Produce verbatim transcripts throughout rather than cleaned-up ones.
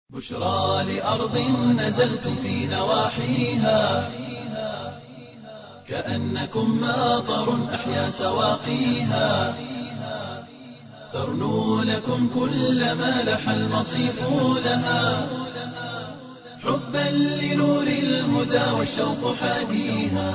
بشرى لأرض نزلتم في نواحيها كأنكم ماطر أحيا سواقيها ترنو لكم كل ما لح المصيف لها حبا لنور الهدى والشوق حاديها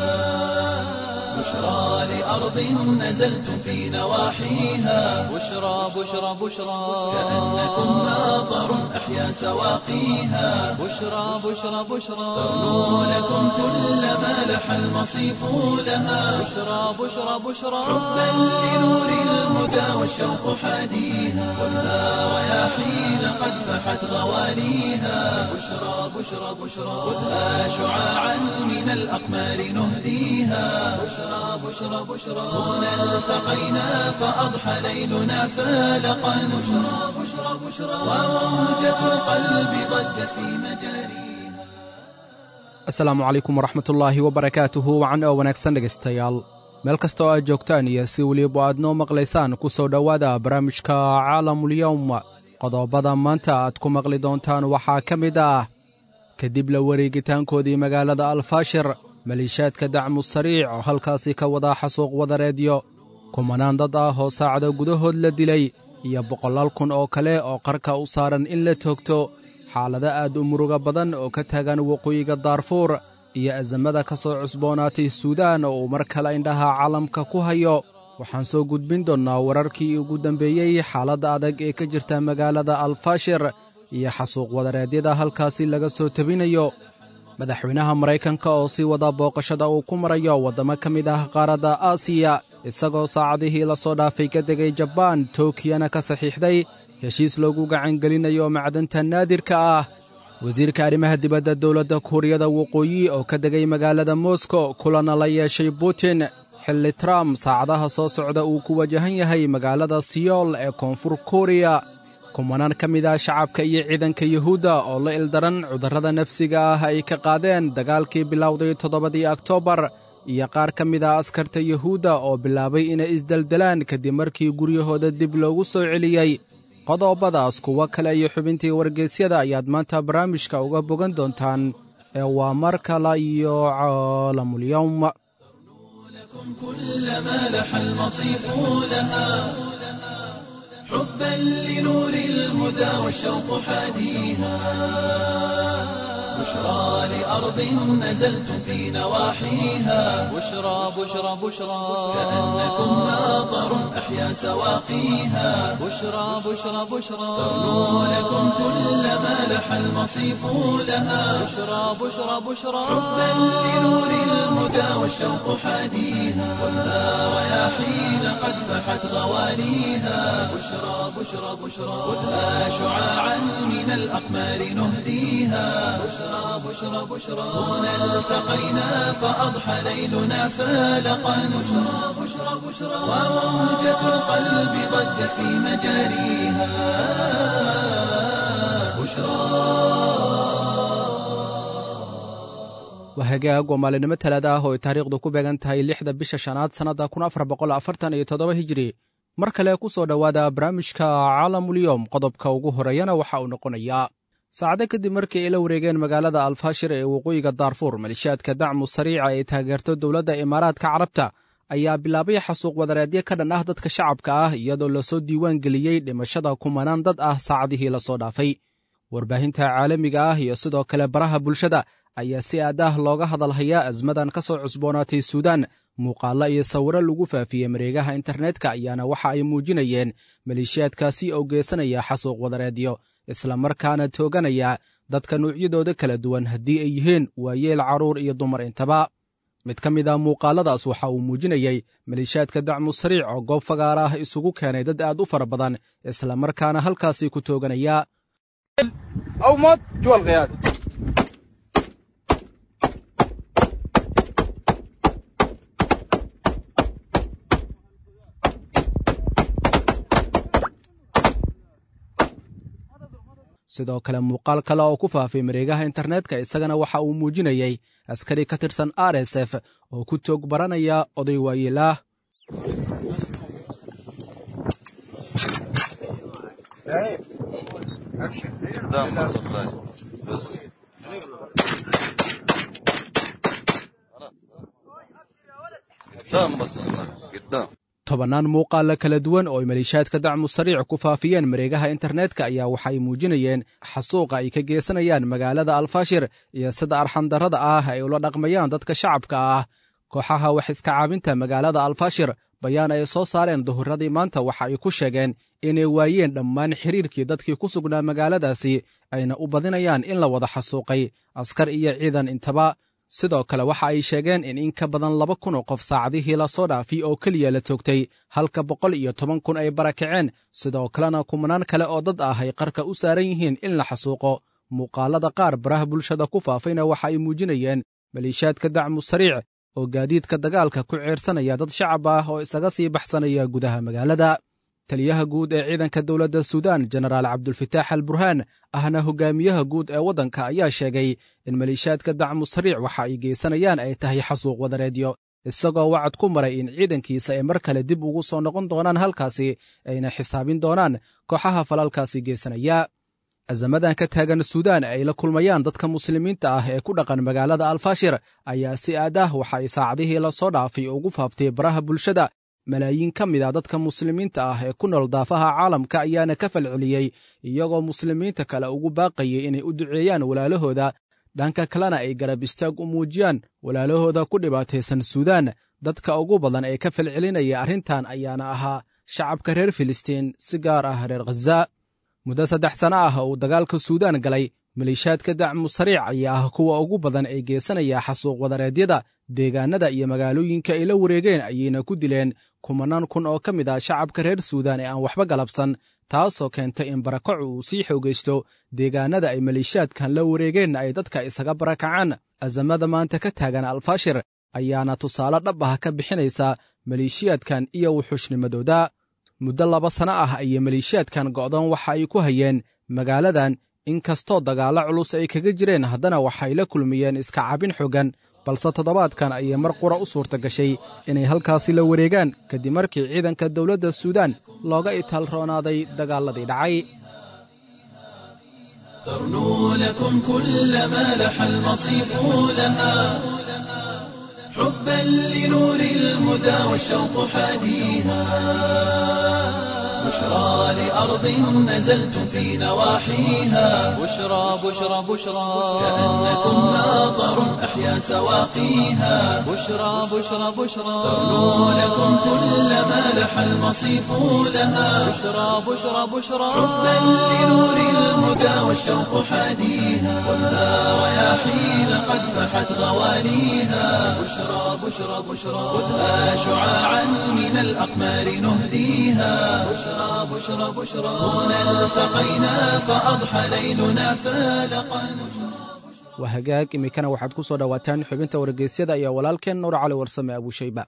بشرى لأرض نزلتم في نواحيها بشرى بشرى بشرى كأنكم ماطر أحيا سواقيها بشرى بشرى بشرى ترنو لكم كل ما لح المصيف لها بشرى بشرى بشرى حبا لنور الهدى والشوق حاديها والنار رياحين قد فحت غواليها بشرى بشرى بشرى خذها شعاعا من الأقمار نهديها بشرى بشرى بشرى هنا التقينا فأضحى ليلنا فالقا بشرى بشرى بشرى وموجة القلب ضجت في مجاريها. asalaamu calaykum waraxmatullaahi wabarakaatuhu wacan oo wanaagsan dhegaystayaal meel kasta oo aad joogtaan iyo si weliba aad noo maqlaysaan ku soo dhowaada barnaamijka caalamulyawm qodobada maanta aad ku maqli doontaan waxaa ka mid ah kadib la wareegitaankoodii magaalada alfaashir maliishaadka dacmu sariic oo halkaasi ka wadaa xasuuq wadareedyo kumanaan dad ah oo saacado gudahood la dilay iyo boqolaal kun oo kale oo qarka u saaran in la toogto xaalado aad u muruga badan oo ka taagan waqooyiga daarfuur iyo azamada ka soo cusboonaatay suudaan oo uu mar kale indhaha caalamka ku hayo waxaan soo gudbin doonnaa wararkii ugu dambeeyey xaaladda adag ee ka jirta magaalada alfaashir iyo xasuuq wadareedyada halkaasi laga soo tebinayo madaxweynaha maraykanka oo sii wada booqashada uu ku marayo waddamo ka mid ah qaaradda aasiya isagoo saacadihii la soo dhaafay ka degay jabaan tookiyana ka saxiixday heshiis loogu gacangelinayo macdanta naadirka ah wasiirka arrimaha dibadda dowladda kuuriyada waqooyi oo ka degay magaalada moskow kulana la yeeshay butin xilli trump saacadaha soo socda uu ku wajahan yahay magaalada siyool ee koonfur kuuriya kumanaan ka mid ah shacabka iyo ciidanka yuhuudda oo la ildaran cudurrada nafsiga ah ay ka qaadeen dagaalkii bilowday toddobadii oktoobar iyo qaar ka mid ah askarta yuhuudda oo bilaabay inay isdeldelaan kadib markii guryahooda dib loogu soo celiyey qodobadaas kuwo kale iyo xubintii wargeysyada ayaad maanta barnaamijka uga bogan doontaan ee waa mar kale iyo caalamulyawm كل ما لح المصيف لها حبا لنور الهدى والشوق حاديها بشرى لأرض نزلتم في نواحيها بشرى بشرى بشرى كأنكم ماطر أحيا سواقيها بشرى بشرى بشرى ترنو لكم كل ما لح المصيف لها بشرى بشرى بشرى حبا لنور الهدى والشوق حاديها والنار رياحين قد فحت غواليها بشرى بشرى بشرى خذها شعاعا من الأقمار نهديها بشرى بشرى بشرى هنا التقينا فأضحى ليلنا فالقا بشرى بشرى بشرى وموجة القلب ضجت في مجاريها بشرى waa hagaag waa maalinimo talaada ah oo ay taariikhdu ku beegan tahay lixda bisha shanaad sannadda kun afar boqol afartan iyo toddoba hijiri mar kale ku soo dhowaada barnaamijka caalamulyawm qodobka ugu horreeyana waxa uu noqonayaa saacado kadib markii ay la wareegeen magaalada alfaashir ee waqooyiga daarfuur maliishaadka dacmu sariica ee taageerto dowladda imaaraadka carabta ayaa bilaabay xasuuq wadareedyo ka dhan ah dadka shacabka ah iyadoo lasoo diiwaan geliyey dhimashada kumanaan dad ah saacadihii la soo dhaafay warbaahinta caalamiga ah iyo sidoo kale baraha bulshada ayaa si aad ah looga hadalhayaa asmadan ka soo cusboonaatay suudaan muuqaallo iyo sawirro lagu faafiyey mareegaha internetka ayaana waxa ay muujinayeen maliishaadkaasi oo geysanaya xasuuq wadareedyo islamarkaana tooganaya dadka nuucyadooda kala duwan haddii ay yihiin waayeel carruur iyo dumar intaba mid ka mid ah muuqaalladaas waxa uu muujinayey maliishaadka dacmu sariic oo goob fagaara ah isugu keenay dad aad u fara badan islamarkaana halkaasi ku tooganaya sidoo kale muuqaal kale oo ku faafay mareegaha internetka isagana waxa uu muujinayey askari ka tirsan r s f oo ku toog baranaya oday waayeelaah قدام مصلاي بس قدام مصلاي قدام tobannaan muuqaalla kala duwan oo ay maleeshiyaadka dacmu sariic ku faafiyeen mareegaha internetka ayaa waxa ay muujinayeen xasuuqa ay ka geysanayaan magaalada alfaashir iyo sida arxandarrada ah ay ula dhaqmayaan dadka shacabka ah kooxaha wax iska caabinta magaalada alfaashir bayaan ay soo saareen duhuradii maanta waxa ay ku sheegeen inay waayeen dhammaan xiriirkii dadkii ku sugnaa magaaladaasi ayna u badinayaan in la wada xasuuqay askar iyo ciidan intaba sidoo kale waxa ay sheegeen in in ka badan laba kun oo qof saacadihii la soo dhaafay oo keliya la toogtay halka boqol iyo toban kun ay barakaceen sidoo kalena kumanaan kale oo dad ah ay qarka u saaran yihiin in la xasuuqo muuqaalada qaar baraha bulshada ku faafayna waxa ay muujinayeen maleeshiyaadka dacmu sariic oo gaadiidka dagaalka ku ceersanaya dad shacab ah oo isaga sii baxsanaya gudaha magaalada taliyaha guud ee ciidanka dowladda suudaan jenaraal cabdulfataax al burhaan ahna hogaamiyaha guud ee waddanka ayaa sheegay in maleeshiyaadka dacmu sariic waxa ay geysanayaan ay tahay xasuuq wadareedyo isagoo wacad ku maray in ciidankiisa ay mar kale dib ugu soo noqon doonaan halkaasi ayna xisaabin doonaan kooxaha falalkaasi geysanaya azamadan ka taagan suudaan ay la kulmayaan dadka muslimiinta ah ee ku dhaqan magaalada alfaashir ayaa si aad ah waxa ay saacadihii la soo dhaafay ugu faaftay baraha bulshada malaayiin ka mid a dadka muslimiinta ah ee ku nool daafaha caalamka ayaana ka falceliyey iyagoo muslimiinta kale ugu baaqayay inay u duceeyaan walaalahooda dhanka kalena ay garab istaag u muujiyaan walaalahooda ku dhibaataysan suudaan dadka ugu badan ee ka falcelinaya arrintan ayaana ahaa shacabka reer filistiin si gaar ah reer khaza muddo saddex sano ah uu dagaalka suudaan galay maleeshiyaadka dacmu sariic ayaa ah kuwa ugu badan ee geysanaya xasuuq wadareedyada deegaanada iyo magaalooyinka ay la wareegeen ayayna ku dileen kumanaan kun oo ka mid ah shacabka reer suudaan ee aan waxba galabsan taasoo keentay in barakacu uu sii xoogaysto deegaanada ay maleeshiyaadkan la wareegeen ay dadka isaga barakacaan azamada maanta ka taagan alfaashir ayaana tusaale dhab ah ka bixinaysa maleeshiyaadkan iyo wuxushnimadooda muddo laba sano ah ayay maleeshiyaadkan go'doon waxa ay ku hayeen magaaladan inkastoo dagaallo culus ay kaga jireen haddana waxay la kulmiyeen iska cabin xooggan balse toddobaadkan ayay mar qura u suurta gashay inay halkaasi la wareegaan kadib markii ciidanka dowladda suudaan looga itaalroonaaday dagaalladii dhacay ترنو لكم كل ما لح المصيف لها حبا لنور الهدى والشوق حاديها بشرى لأرض نزلتم في نواحيها بشرى بشرى بشرى كأنكم ماطر أحيا سواقيها بشرى بشرى بشرى ترنو لكم كل ما لح المصيف لها بشرى بشرى بشرى حبا لنور الهدى والشوق حاديها خذها رياحين قد فحت غوانيها بشرى بشرى بشرى خذها شعاعا من الأقمار نهديها بشرى بشرى بشرى هنا التقينا فأضحى ليلنا فالقا waa hagaag iminkana waxaad ku soo dhowaataan xubinta wargeysyada iyo walaalkeen nuur cali warsame abuushayba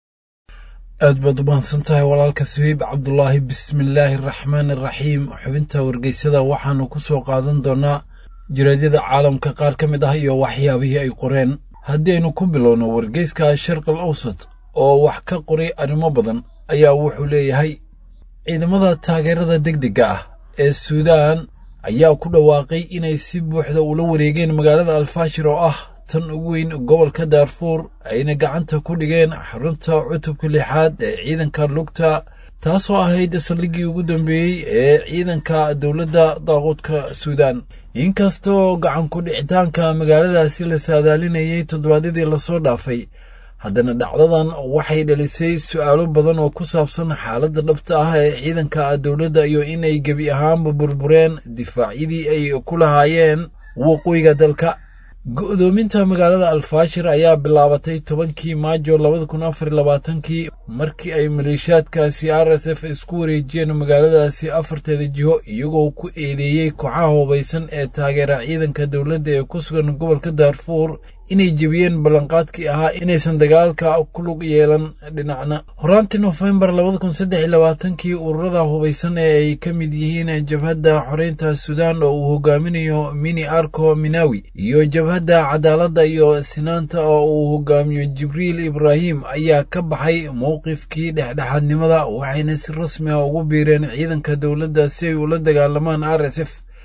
aad baad u mahadsan tahay walaalka suhayb cabdulaahi bismillaahi araxmaani araxiim xubinta wargeysyada waxaannu ku soo qaadan doonnaa jiraadyada caalamka qaar ka mid ah iyo waxyaabihii ay qoreen haddii aynu ku bilowno wargeyska sharqal awsat oo wax ka qoray arrimo badan ayaa wuxuu leeyahay ciidamada taageerada degdega ah ee suudaan ayaa ku dhawaaqay inay si buuxda ula wareegeen magaalada alfaashir oo ah tan ugu weyn gobolka daarfuur ayna gacanta ku dhigeen xarunta cutubka lixaad ee ciidanka lugta taasoo ahayd saldhiggii ugu dambeeyey ee ciidanka dowladda daaquudka suudaan inkastoo gacan ku dhicitaanka magaaladaasi la saadaalinayay toddobaadyadii lasoo dhaafay haddana dhacdadan waxay dhalisay su'aalo badan oo ku saabsan xaaladda dhabta ah ee ciidanka dowladda iyo inay gebi ahaanba burbureen difaacyadii ay ku lahaayeen waqooyiga dalka go'doominta magaalada alfaashir ayaa bilaabatay tobankii maajo labada kun afar iyo labaatankii markii ay maleeshiyaadkaasi r s f isku wareejiyeen magaaladaasi afarteeda jiho iyagoo ku eedeeyey kooxaha hubaysan ee taageera ciidanka dowladda ee ku sugan gobolka daarfuur inay jebiyeen ballanqaadkii ahaa inaysan dagaalka ku lug yeelan dhinacna horaantii nofembar labada kun saddex iyo labaatankii ururada hubaysan ee ay ka mid yihiin jabhadda xoreynta suudaan oo uu hogaaminayo mini arko minawi iyo jabhadda cadaaladda iyo sinaanta oo uu hogaamiyo jibriil ibraahim ayaa ka baxay mowqifkii dhexdhexaadnimada waxayna si rasmi ah ugu biireen ciidanka dowladda si ay ula dagaalamaan r s f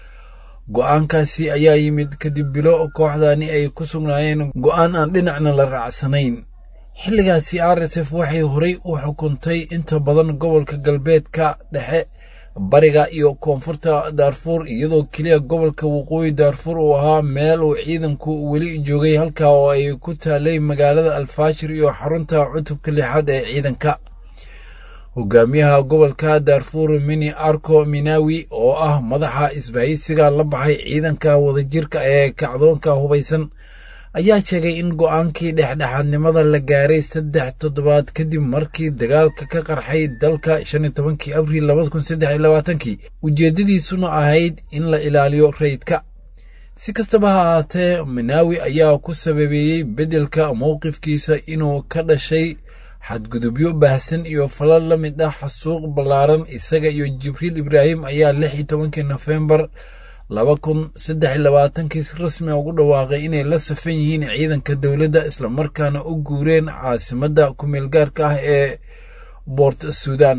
go'aankaasi ayaa yimid kadib bilo kooxdani ay ku sugnaayeen go'aan aan dhinacna la raacsanayn. xilligaasi r s f waxay horay u xukuntay inta badan gobolka galbeedka dhexe, bariga iyo koonfurta daarfuur, iyadoo keliya gobolka waqooyi daarfuur uu ahaa meel uu ciidanku weli joogay, halkaa oo ay ku taalay magaalada alfaashir iyo xarunta cutubka lixaad ee ciidanka. hogaamiyaha gobolka daarfuur mini arko minawi oo ah madaxa isbahaysiga la baxay ciidanka wadajirka ee kacdoonka hubaysan ayaa sheegay in go'aankii dhexdhexaadnimada la gaaray saddex toddobaad kadib markii dagaalka ka qarxay dalka shan iyo tobankii abriil labada kun saddex iyo labaatankii ujeeddadiisuna ahayd in la ilaaliyo rayidka. si kastaba ha ahaatee, minawi ayaa ku sababeeyey beddelka mowqifkiisa inuu ka dhashay xadgudubyo baahsan iyo falal la mid ah xasuuq ballaaran. isaga iyo jibriil ibraahim ayaa lix iyo tobankii nofembar laba kun saddex iyo labaatankii si rasmi ugu dhawaaqay inay la safan yihiin ciidanka dowladda, islamarkaana u guureen caasimadda ku-meelgaarka ah ee boort sudan.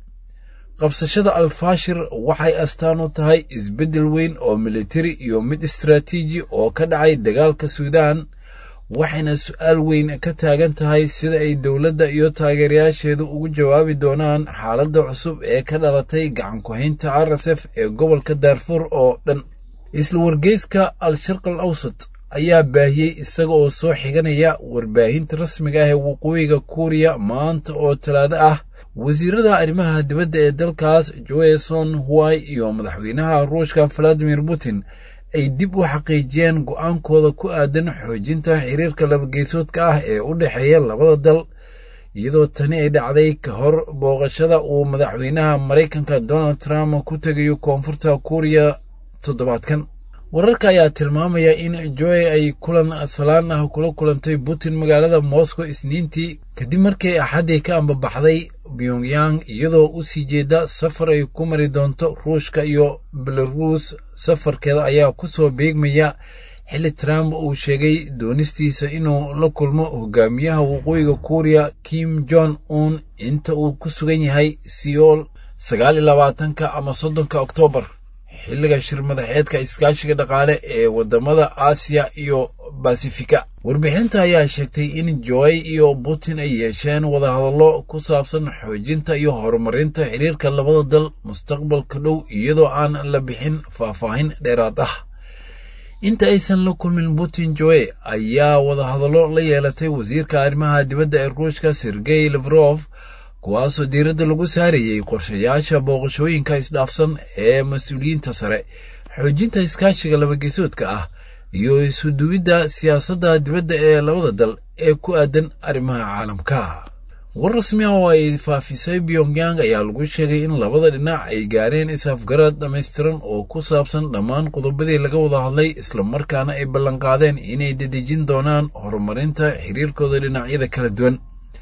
qabsashada alfaashir waxay astaan u tahay isbeddel weyn oo militari iyo mid istaraatiiji oo ka dhacay dagaalka suudaan, waxayna su'aal weyn ka taagan tahay sida ay dowladda iyo taageerayaasheedu ugu jawaabi doonaan xaaladda cusub ee ka dhalatay gacan ku-haynta r s f ee gobolka daarfuur oo dhan. isla wargeyska al-sharq al awsat ayaa baahiyey isaga oo soo xiganaya warbaahinta rasmiga ah ee waqooyiga kuuriya maanta oo talaado ah, wasiirada arrimaha dibadda ee dalkaas joeson huwai iyo madaxweynaha ruushka valadimir putin ay dib u xaqiijiyeen go'aankooda ku aadan xoojinta xiriirka labageysoodka ah ee u dhexeeya labada dal, iyadoo tani ay dhacday ka hor booqashada uu madaxweynaha maraykanka donald trump ku tegayo koonfurta kuuriya toddobaadkan. wararka ayaa tilmaamaya in joe ay kulan salaan ah kula kulantay putin magaalada moscow isniintii kadib markii axaddii ka ambabaxday pyongyang, iyadoo u sii jeeda safar ay ku mari doonto ruushka iyo belarus. safarkeeda ayaa ku soo beegmaya xilli trump uu sheegay doonistiisa inuu la kulmo hogaamiyaha waqooyiga kuuriya kim jong un inta uu ku sugan yahay seoul sagaal iyo labaatanka ama soddonka oktoobar, xilliga shir madaxeedka iskaashiga dhaqaale ee wadamada aasiya iyo basifika. warbixinta ayaa sheegtay in joe iyo putin ay yeesheen wadahadallo ku saabsan xoojinta iyo horumarinta xiriirka labada dal mustaqbalka dhow, iyadoo aan la bixin faahfaahin dheeraad ah. inta aysan la kulmin putin, joe ayaa wadahadallo la yeelatay wasiirka arrimaha dibadda ee ruushka sergey lavrov, kuwaasoo diiradda lagu saarayey qorshayaasha booqashooyinka isdhaafsan ee mas-uuliyiinta sare, xoojinta iskaashiga labageysoodka ah iyo isuduwidda siyaasadda dibadda ee labada dal ee ku aadan arrimaha caalamka. war rasmi ah oo ay faafisay pyongyang ayaa lagu sheegay in labada dhinac ay gaareen is-afgarad dhammaystiran oo ku saabsan dhammaan qodobadii laga wada hadlay, islamarkaana ay ballanqaadeen inay dedejin doonaan horumarinta xiriirkooda dhinacyada kala duwan.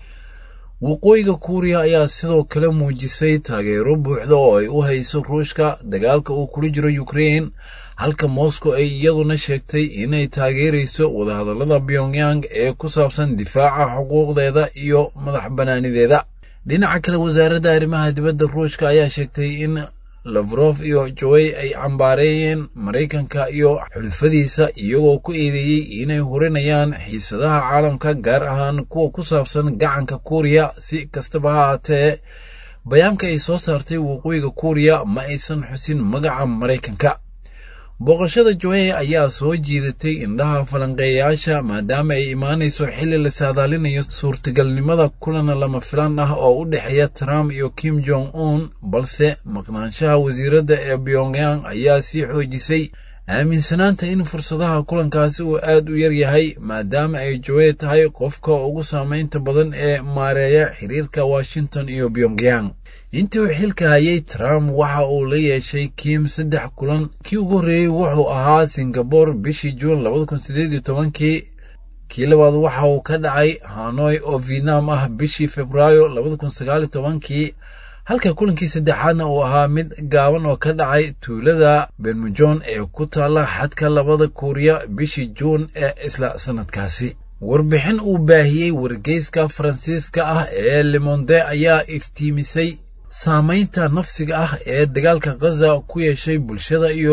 waqooyiga kuuriya ayaa sidoo kale muujisay taageero buuxda oo ay u hayso ruushka dagaalka uu kula jiro ukraine, halka moscow ay iyaduna sheegtay inay taageerayso wadahadallada pyongyang ee ku saabsan difaaca xuquuqdeeda iyo madax bannaanideeda. dhinaca kale, wasaaradda arrimaha dibadda ruushka ayaa sheegtay in lavrov iyo joe ay cambaareeyeen maraykanka iyo xulufadiisa, iyagoo ku eedeeyey inay hurinayaan xiisadaha caalamka, gaar ahaan kuwa ku saabsan gacanka kuuriya. si kastaba ha ahaatee, bayaanka ay soo saartay waqooyiga kuuriya ma aysan xusin magaca maraykanka. booqashada joe ayaa soo jiidatay indhaha falanqeeyayaasha maadaama ay imaanayso xilli la saadaalinayo suurtagalnimada kulan lama filaan ah oo u dhexeeya Trump iyo Kim Jong Un, balse maqnaanshaha wasiiradda ee Pyongyang ayaa sii xoojisay aaminsanaanta in fursadaha kulankaasi uu aad u yar yahay maadaama ay Joe tahay qofka ugu saameynta badan ee maareeya xiriirka Washington iyo Pyongyang. intii uu xilka hayay, Trump waxa uu la yeeshay Kim saddex kulan. kii ugu horreeyay wuxuu ahaa Singapore bishii Juun laba kun siddeed iyo toban, kii labaad waxa uu ka dhacay Hanoi oo Vietnam ah bishii Febraayo laba kun sagaal iyo toban, halka kulankii saddexaadna uu ahaa mid gaaban oo ka dhacay tuulada Benmujon ee ku taala xadka labada Kuuriya bishii Juun ee isla sanadkaasi. warbixin uu baahiyey wargeyska Faransiiska ah ee Le Monde ayaa iftiimisay saamaynta nafsiga ah ee dagaalka Gaza ku yeeshay bulshada iyo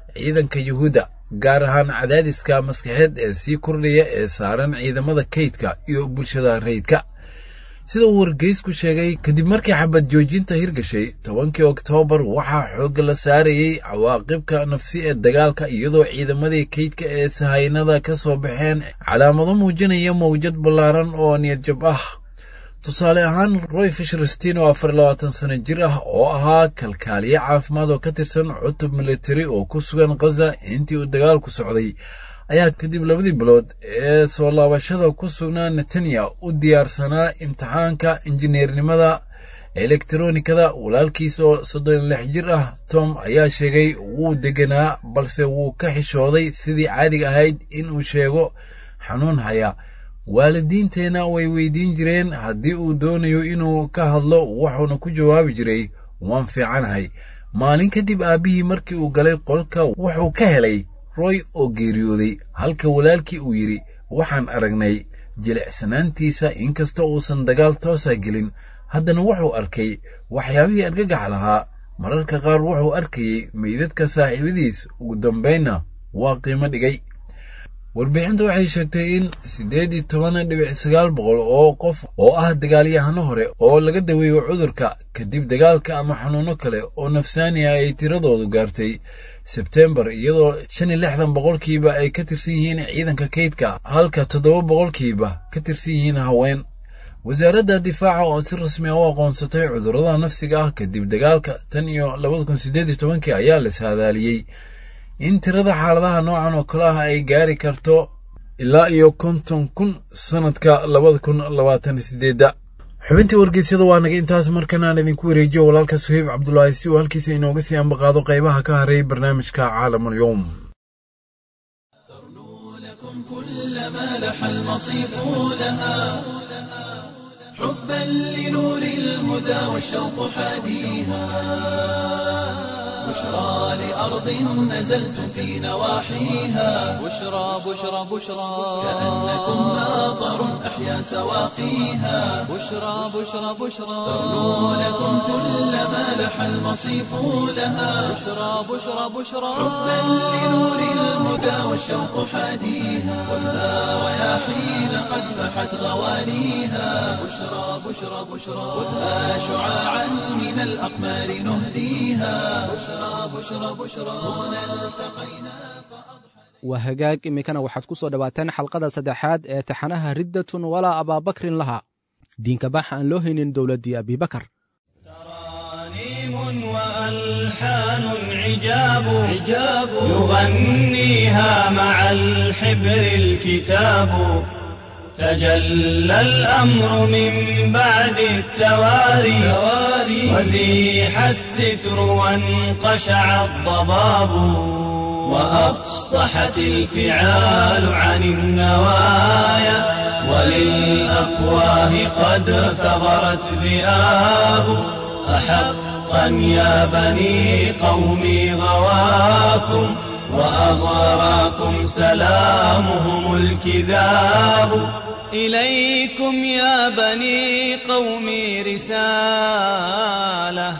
ciidanka yuhuudda gaar ahaan cadaadiska maskaxeed ee sii kordhaya ee saaran ciidamada kaydka iyo bulshada rayidka. sida uu wargeysku sheegay kadib markii xabad joojinta hirgashay tobankii oktoobar waxaa xoogga la saarayey cawaaqibka nafsi ee dagaalka iyadoo ciidamadii kaydka ee sahaynada ka soo baxeen calaamado muujinaya mawjad ballaaran oo niyadjab ah. tusaale ahaan roy fisherstin oo afar iyo labaatan sano jir ah oo ahaa kalkaaliye caafimaad oo ka tirsan cutub militari oo ku sugan khaza intii uu dagaalku socday ayaa kadib labadii bilood ee soo laabashada ku sugnaa netanya u diyaarsanaa imtixaanka injineernimada elektronikada. walaalkiis oo soddon iyo lix jir ah tom ayaa sheegay wuu deganaa balse wuu ka xishooday sidii caadiga ahayd inuu sheego xanuun haya. waalidiinteenna way weydiin jireen haddii uu doonayo inuu ka hadlo wuxuuna ku jawaabi jiray waan fiicanahay. maalin kadib aabbihii markii uu galay qolka wuxuu ka helay roy oo geeriyooday halka walaalkii uu yidhi waxaan aragnay jilicsanaantiisa inkastoo uusan dagaal toosa gelin haddana wuxuu arkay waxyaabihii argagax lahaa. mararka qaar wuxuu arkayey meydadka saaxiibadiis ugu dambaynna waa qiimo dhigay. warbixinta waxay sheegtay in siddeed iyo toban dhibic sagaal boqol oo qof oo ah dagaalyahano hore oo laga daweeyo cudurka kadib dagaalka ama xanuuno kale oo nafsaaniya ay tiradoodu gaartay sebtembar iyadoo shan iyo lixdan boqolkiiba ay ka tirsan yihiin ciidanka kaydka halka toddoba boqolkiiba ka tirsan yihiin haween. wasaaradda difaaca oo si rasmi ah u aqoonsatay cudurrada nafsiga ah kadib dagaalka tan iyo labada kun siddeed iyo tobankii ayaa la saadaaliyey in tirada xaaladaha noocan oo kale ah ay gaari karto ilaa iyo konton kun sanadka labada kun labaatan iyo siddeedda. xubintii wargeysyada waa naga intaas markan aan idinku wareejiyo walaalka suhayb cabdulaahi si uu halkiisa inooga sii ambaqaado qaybaha ka haray barnaamijka caalamulyoom. حبا لنور الهدى والشوق حاديها بشرى لأرض نزلتم في نواحيها بشرى بشرى بشرى كأنكم ماطر أحيا سواقيها بشرى بشرى بشرى تغنو لكم كل ما لح المصيف لها بشرى بشرى بشرى حبا لنور الهدى والشوق حاديها ولا رياحين قد فحت غوانيها بشرى بشرى بشرى خذها شعاعا من الأقمار نهديها بشرى بشرى بشرى هنا التقينا waa hagaag iminkana waxaad ku soo dhowaateen xalqada saddexaad ee taxanaha riddatun walaa abaabakrin laha diinka bax aan loo haynin dowladdii abibakar. ترانيم وألحان عجاب عجاب يغنيها مع الحبر الكتاب تجلى الأمر من بعد التواري وزيح الستر وانقشع الضباب وأفصحت الفعال عن النوايا وللأفواه قد ثغرت ذئاب أحقا يا بني قومي غواكم وأغراكم سلامهم الكذاب إليكم يا بني قومي رسالة.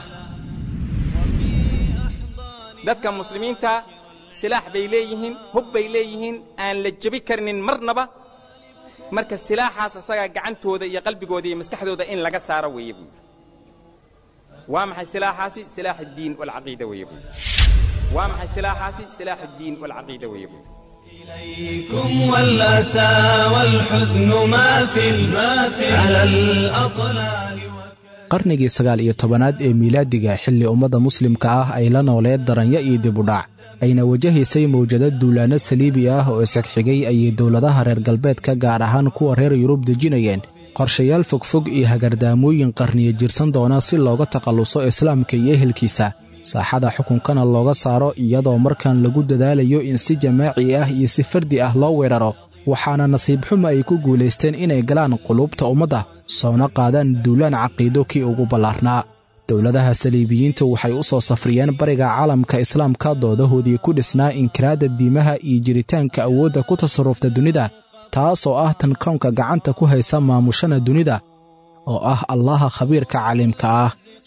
dadka muslimiinta silaax bay leeyihiin hub bay leeyihiin aan la jabi karnin marnaba marka silaaxaas asaga gacantooda iyo qalbigooda iyo maskaxdooda in laga saaro weeye buu waa maxay silaaxaasi silaax diin wal aqiida weeye buu waa maxay silaaxaasi silaax diin wal aqiida weeye buu إليكم والأسى والحزن ماثل ماثل على الأطلال. qarnigii sagaal iyo tobanaad ee miilaadiga xilli ummadda muslimka ah ay la nooleed daranya iyo dibudhac ayna wajahaysay mawjado duulaanno saliibi ah oo isagxigay ayay dowladaha reer galbeedka gaar ahaan kuwa reer yurub dejinayeen qorshayaal fogfog iyo hagardaamooyin qarniyo jirsan doona si looga takhalluso islaamka iyo ehelkiisa saaxada xukunkana looga saaro iyadoo markaan lagu dadaalayo in si jamaaci ah iyo si fardi ah loo weeraro waxaana nasiib xumo ay ku guulaysteen inay galaan quluubta ummadda soona qaadaan duulaan caqiido kii ugu ballaarnaa. dowladaha saliibiyiintu waxay u soo safriyeen bariga caalamka islaamka doodahoodii ku dhisnaa inkiraadda diimaha iyo jiritaanka awoodda ku tasarrufta dunida taasoo ah tan kownka gacanta ku haysa maamushana dunida oo ah allaha khabiirka caliimka ah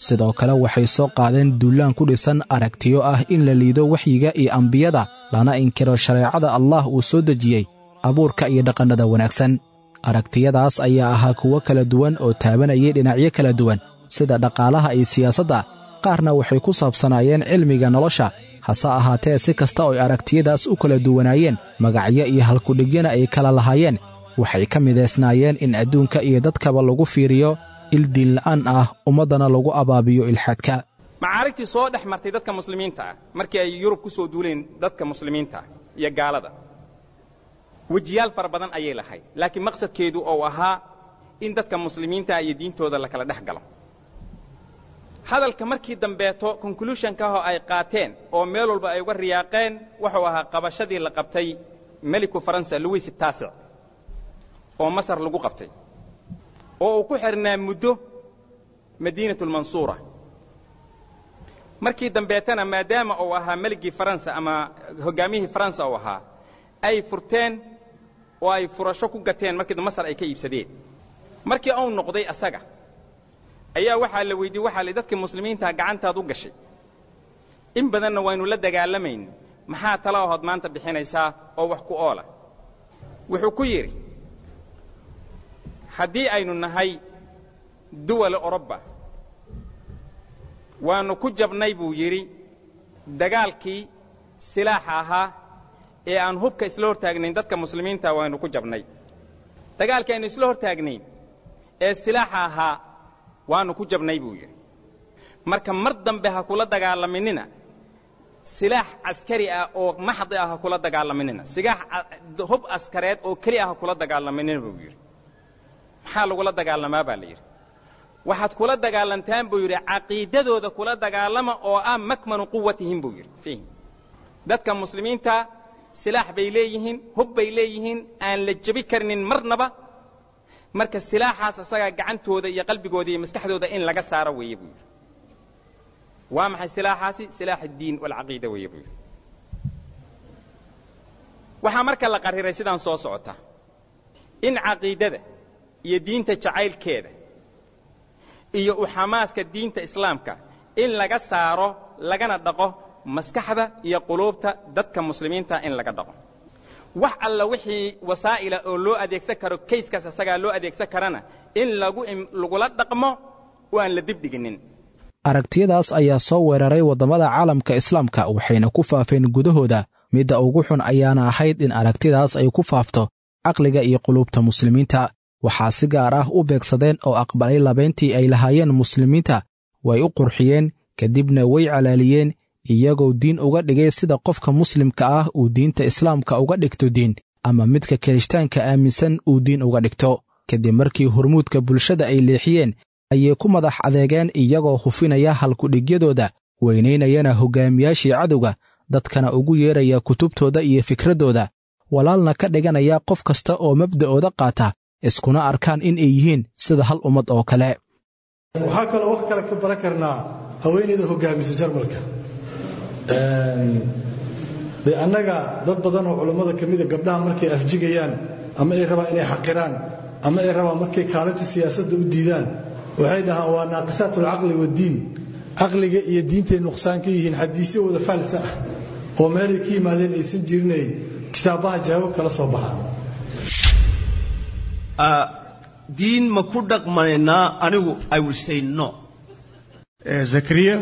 sidoo kale waxay soo qaadeen duulaan ku dhisan aragtiyo ah in la liido waxyiga iyo ambiyada lana inkiro shareecada allah uu soo dejiyey abuurka iyo dhaqannada wanaagsan aragtiyadaas ayaa ahaa kuwo kala duwan oo taabanayay dhinacyo kala duwan sida dhaqaalaha iyo siyaasadda qaarna waxay ku saabsanaayeen cilmiga nolosha hase ahaatee si kasta oo ay aragtiyadaas u kala duwanaayeen magacyo iyo halkudhigyana ay kala lahaayeen waxay ka midaysnaayeen in adduunka iyo dadkaba lagu fiiriyo il diinla'aan ah ummaddana lagu abaabiyo ilxaadka macaarigtii soo dhex martay dadka muslimiinta ah markii ay yurub ku soo duuleen dadka muslimiinta ah iyo gaalada wejiyaal fara badan ayay lahayd laakiin maqsadkeedu uu ahaa in dadka muslimiinta iyo diintooda la kala dhex galo hadalka markii dambeeto conclusionkaahoo ay qaateen oo meel walba ay uga riyaaqeen wuxuu ahaa qabashadii la qabtay meliku faransa louis taasic oo masar lagu qabtay oo uu ku xirnaa muddo madiinatulmansuura markii dambeetana maadaama uu ahaa meligii faransa ama hoggaamiyihii faransa uu ahaa ay furteen oo ay furasho ku gateen markii masar ay ka iibsadeen markii uu noqday asaga ayaa waxaa la weydiiyey waxaa la dadka muslimiinta gacantaad u gashay in badanna waynu la dagaalamayn maxaa tala ahood maanta bixinaysaa oo wax ku oola wuxuu ku yidhi haddii aynu nahay duwal Oroba waanu ku jabnay buu yidhi dagaalkii silaaxa ahaa ee aan hubka isla hortaagnayn dadka muslimiinta waanu ku jabnay dagaalkii aynu isla hortaagnayn ee silaaxa ahaa waanu ku jabnay buu yidhi marka mar dambe ha kula dagaalaminina silaax askari ah oo maxdi ah ha kula dagaalaminina silaax hub askareed oo kali ah ha kula dagaalaminina buu yidhi maxaa lagula dagaalamaa baa la yidhi waxaad kula dagaalantaan buu yidhi caqiidadooda kula dagaalama oo ah makmanu quwatihim buu yidhi fiihim dadka muslimiinta silaax bay leeyihiin hub bay leeyihiin aan la jabi karnin marnaba marka silaaxaas asaga gacantooda iyo qalbigooda iyo maskaxdooda in laga saaro weeye buu yidhi waa maxay silaaxaasi silaax diin wal caqiida weeye buu yidhi waxaa marka la qariray sidaan soo socota in caqiidada iyo diinta jacaylkeeda iyo u xamaaska diinta islaamka in laga saaro lagana dhaqo maskaxda iyo quluubta dadka muslimiinta in laga dhaqo wax alla wixii wasaa'ila oo loo adeegsan karo kayskaas asagaa loo adeegsan karana in lagu lagula dhaqmo oo aan la dibdhiginin aragtiyadaas ayaa soo weeraray waddamada caalamka islaamka waxayna ku faafeen gudahooda midda ugu xun ayaana ahayd in aragtidaas ay ku faafto caqliga iyo quluubta muslimiinta waxaa si gaar ah u beegsadeen oo aqbalay labayntii ay lahaayeen muslimiinta way u qurxiyeen kadibna way calaaliyeen iyagoo diin uga dhigay sida qofka muslimka ah uu diinta islaamka uga dhigto diin ama midka kirishtaanka aaminsan uu diin uga dhigto kadib markii hormuudka bulshada ay leexiyeen ayay ku madax adeegeen iyagoo hufinaya halkudhigyadooda weynaynayana hoggaamiyaashii cadowga dadkana ugu yeeraya kutubtooda iyo fikradooda walaalna ka dhiganaya qof kasta oo mabda'ooda qaata iskuna arkaan in ay yihiin sida hal ummad oo kale waxaa kaloo wax kale ka baran karnaa haweeneyda hoggaamisa jarmalka dee annaga dad badan oo culammada ka mida gabdhaha markay afjigayaan ama ay rabaan inay xaqiraan ama ay rabaan markay kaalinta siyaasadda u diidaan waxay dhahaan waa naaqisaat alcaqli waddiin caqliga iyo diintay nuqsaan ka yihiin xadiisyo wada faalsa ah oo meelay ka yimaadeen aysan jirinay kitaabaha jawaab kala soo baxaan diin ma ku dhaqmanaynaa anigu I will say no Zakaria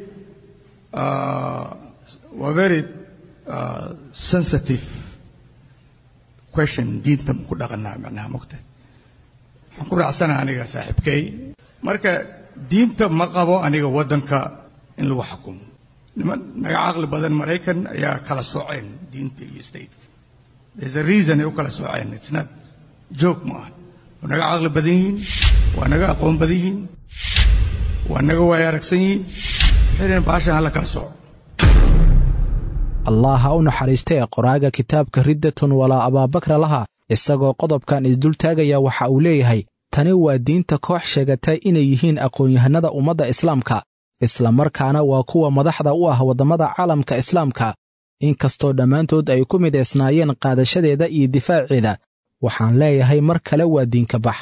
uh, waa very uh, sensitive question diinta ma ku dhaqanaa macnaha mogta waxaan ku raacsanaha aniga saaxiibkay marka diinta ma qabo aniga waddanka in lagu xukumo niman naga caqli badan maraykan ayaa kala sooceen diinta iyo stateka there's a reason ay u kala sooceen it's not joke ma aha waa naga caqli badan yihiin waa naga aqoon badan yihiin waa naga waaya aragsan yihiin xireen baashan hala kala sooco allah ha u naxariistee qoraaga kitaabka riddatun walaa abaabakra laha isagoo qodobkan isdul taagaya waxa uu leeyahay tani waa diinta koox sheegatay inay yihiin aqoon-yahanada ummadda islaamka isla markaana waa kuwa madaxda u ah waddamada caalamka islaamka inkastoo dhammaantood ay ku midaysnaayeen qaadashadeeda iyo difaaceeda waxaan leeyahay mar kale waa diinka bax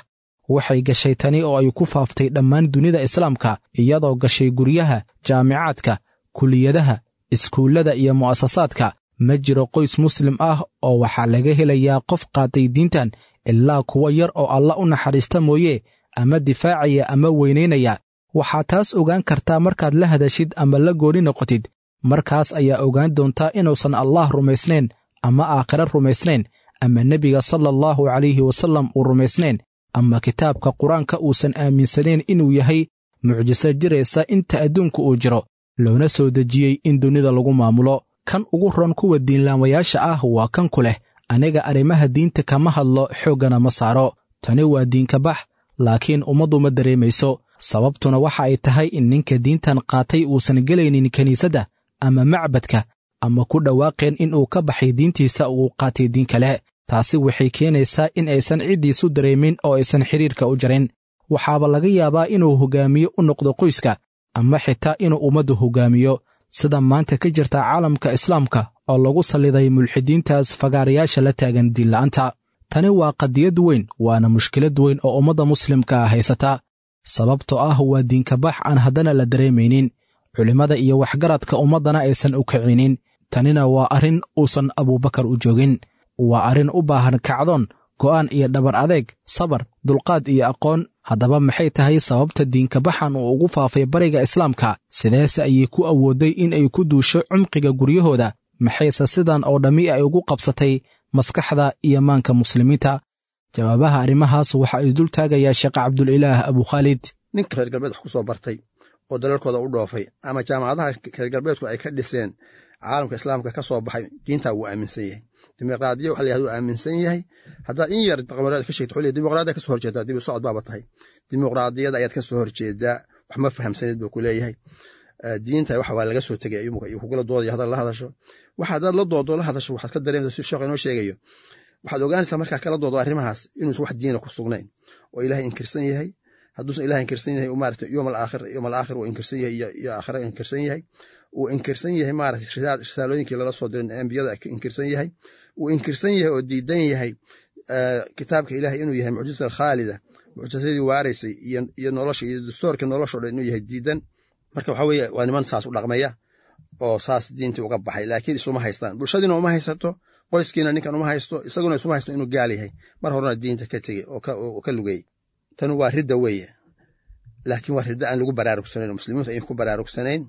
waxay gashay tani oo ay ku faaftay dhammaan dunida islaamka iyadoo gashay guryaha jaamicaadka kuliyadaha iskuullada iyo mu'asasaadka ma jiro qoys muslim ah oo waxaa laga helayaa qof qaatay diintan ilaa kuwa yar oo alla u naxariista mooye ama difaacaya ama weynaynaya waxaa taas ogaan kartaa markaad la hadashid ama la gooni noqotid markaas ayaa ogaan doontaa inuusan allaah rumaysnayn ama aakhira rumaysnayn ama nebiga sala allahu calayhi wasallam uu rumaysnayn ama kitaabka qur-aanka uusan aaminsanayn inuu yahay mucjiso jiraysa inta adduunka uu jiro loona soo dejiyey in dunida lagu maamulo kan ugu ron kuwa diinlaamayaasha ah waa kan ku leh aniga arrimaha diinta kama hadlo xooggana ma saaro tani waa diinka bax laakiin ummaddu ma dareemayso sababtuna waxa ay tahay in ninka diintan qaatay uusan gelaynin kiniisadda ama macbadka ama ku dhawaaqeen inuu ka baxay diintiisa uu qaatay diin kale taasi waxay keenaysaa in aysan ciddiisu dareemin oo aysan xidhiirka u jarin waxaaba laga yaabaa inuu hoggaamiyo u noqdo qoyska ama xitaa inuu ummaddu hoggaamiyo sida maanta ka jirta caalamka islaamka oo lagu salliday mulxidiintaas fagaarayaasha la taagan diinla'aanta tani waa qadiyad weyn waana mushkilad weyn oo ummadda muslimka ah haysata sababtoo ah waa diinkabax aan haddana la dareemaynin culimmada iyo waxgaradka ummaddana aysan u kicinin tanina waa arrin uusan abuubakar u joogin waa arrin u baahan kacdoon go'aan iyo dhabar adeeg sabar dulqaad iyo aqoon haddaba maxay tahay sababta diinkabaxan uu ugu faafay bariga islaamka sideese ayay ku awoodday in ay ku duusho cumqiga guryahooda maxayse sidan oo dhammi ay ugu qabsatay maskaxda iyo maanka muslimiinta jawaabaha arrimahaas waxaa isdul taagayaa sheekh cabdulilaah abukhaalid ninka reer galbeed wax ku soo bartay oo dalalkooda u dhoofay ama jaamacadaha reer galbeedku ay ka dhiseen caalamka islaamka ka soo baxay diintaa wuu aaminsan yahay dimuqraadiya waxa la yidhahda uu aaminsan yahay haddaad in yar qamareed ka sheegto xulliya dimuqraadiya ka soo horjeedaa dib u socod baaba tahay dimuqraadiyada ayaad ka soo horjeedaa wax ma fahamsanid buu ku leeyahay diinta waxa waa laga soo tegay ayuu kugula doodaya haddaad la hadasho waxa haddaad la doodo la hadasho waxaad ka dareemaysaa si sheekh inoo sheegayo waxaad ogaanaysaa markaa kala doodo arrimahaas inuusan wax diina ku sugnayn oo ilaahay inkirsan yahay hadduusan ilaahay inkirsan yahay maaragtay yowm alaakhir yowm alaakhir uu inkirsan yahay iyo aakhira inkirsan yahay uu inkirsan yahay maaragtay risaalooyinkii lala soo dirin ambiyada inkirsan yahay uu inkirsan yahay oo diidan yahay kitaabka ilaahay inuu yahay mucjisa khaalida mucjisadii waaraysay iyo nolosha iyo dastuurka nolosha dhan inuu yahay diidan marka waxa weeye waa niman saas u dhaqmaya oo saas diintii uga baxay laakiin isuma haystaan bulshadiina uma haysato qoyskiina ninkan uma haysto isaguna isuma haysto inuu gaal yahay mar horena diinta ka tegey oo ka lugay tan waa ridda weeye laakiin waa ridda aan lagu baraarugsanayn muslimiintu ay ku baraarugsanayn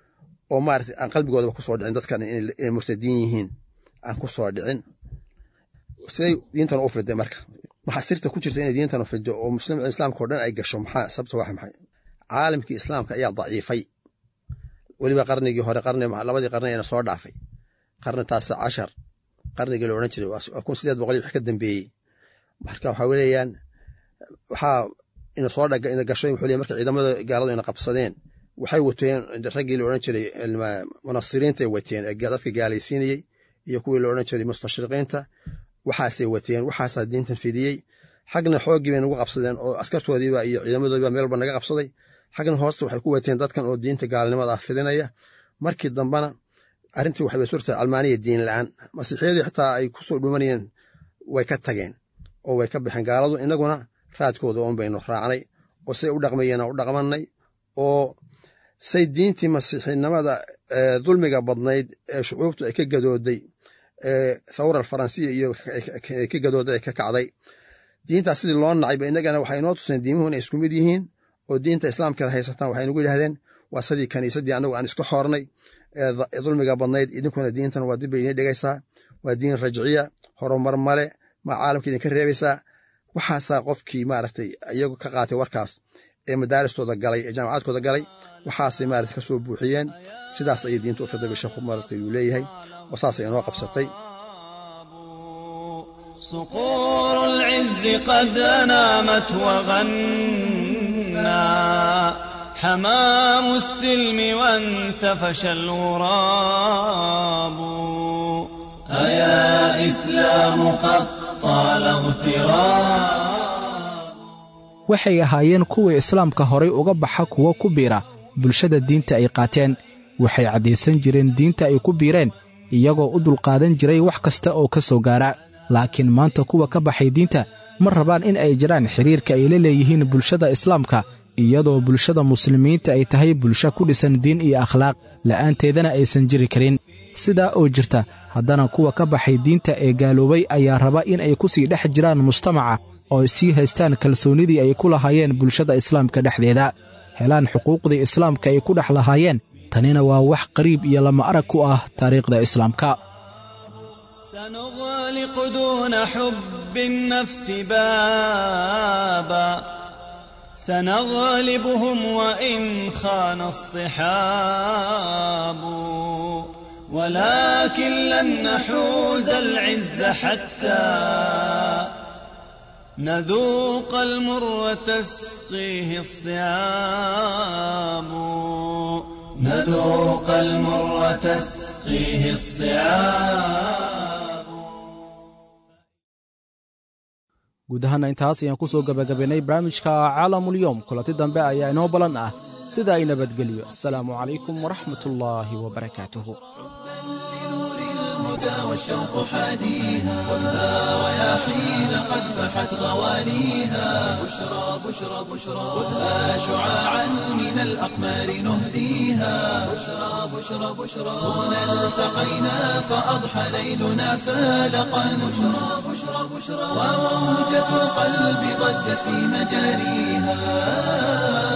oo maaragtay aan qalbigoodaba ku soo dhicin dadkan inay murtadiin yihiin aan ku soo dhicin siday diintan u fiday marka maxaa sirta ku jirta inay diintan u fido oo muslim islaamka oo dhan ay gasho maxaa sababta waa maxay caalamkii islaamka ayaa daciifay weliba qarnigii hore qarni labadii qarni ayna soo dhaafay qarni taasi cashar qarnigii la odhan jiray waa kun sideed boqol wix ka dambeeyey marka waxaa weeyaan waxaa ina soo dhaga ina gashay wuxuu leeyahay marka ciidamada gaaladu ina qabsadeen waxay wateen raggii la odhan jiray munasiriinta ay wateen dadka gaalaysiinayey iyo kuwii la odhan jiray mustashriqiinta waxaasay wateen waxaasaa diintan fidiyey xagna xooggii bay nagu qabsadeen oo askartoodiiba iyo ciidamadoodiiba meel walba naga qabsaday xagna hoosta waxay ku wateen dadkan oo diinta gaalnimada ah fidinaya markii dambana arrintii waxay bay surtay almaaniya diin la'aan masiixiyadii xitaa ay ku soo dhumanayeen way ka tageen oo way ka baxeen gaaladu innaguna raadkooda oon baynu raacnay oo say u dhaqmayeen u dhaqmannay oo say diintii masiixinimada dulmiga badnayd ee shucuubtu ay ka gadooday thawra alfaransiya iyo ka gadooday ay ka kacday diintaas sidii loo nacayba innagana waxay inoo tuseen diimuhu inay isku mid yihiin oo diinta islaamkeeda haysataan waxay nagu yidhahdeen waa sidii kaniisaddii annagu aan iska xoornay ee dulmiga badnayd idinkuna diintan waa dib bay idiin dhigaysaa waa diin rajciya horumar male ma caalamka idinka reebaysaa waxaasaa qofkii maaragtay iyagu ka qaatay warkaas ee madaaristooda galay ee jaamacaadkooda galay waxaasay maaragtay ka soo buuxiyeen sidaas ayay diinta u fiday bisheekhu maaragtay uu leeyahay oo saasay inoo qabsatay صقور العز قد نامت وغنى حمام السلم وانتفش الغراب أيا إسلام قد طال اغتراب waxay ahaayeen kuwii islaamka horay uga baxa kuwa ku biira bulshada diinta ay qaateen waxay caddaysan jireen diinta ay ku biireen iyagoo u dulqaadan jiray wax kasta oo ka soo gaara laakiin maanta kuwa ka baxay diinta ma rabaan in ay jiraan xidhiirka ay la leeyihiin bulshada islaamka iyadoo bulshada muslimiinta ay tahay bulsho ku dhisan diin iyo akhlaaq la'aanteedana aysan jiri karin sidaa oo jirta haddana kuwa ka baxay diinta ee gaaloobay ayaa raba in ay ku sii dhex jiraan mujtamaca oo ay sii haystaan kalsoonnidii ay ku lahaayeen bulshada islaamka dhexdeeda helaan xuquuqdii islaamka ay ku dhex lahaayeen tanina waa wax qariib iyo lama arag ku ah taariikhda islaamka سنغلق دون حب النفس بابا سنغلبهم وإن خان الصحاب ولكن لن نحوز العز حتى نذوق المر تسقيه الصيام نذوق المر تسقيه الصيام guud ahaanna intaas ayaan ku soo gebagabaynay barnaamijka caalamulyoom kulanti dambe ayaa inoo ballan ah sida ay nabadgeliyo asalaamu calaykum waraxmatullaahi wabarakaatuhu والشوق حاديها خذها رياحين قد فحت غوانيها بشرى بشرى بشرى خذها شعاعا من الأقمار نهديها بشرى بشرى بشرى هنا التقينا فأضحى ليلنا فالقا بشرى بشرى بشرى وموجة القلب ضجت في مجاريها.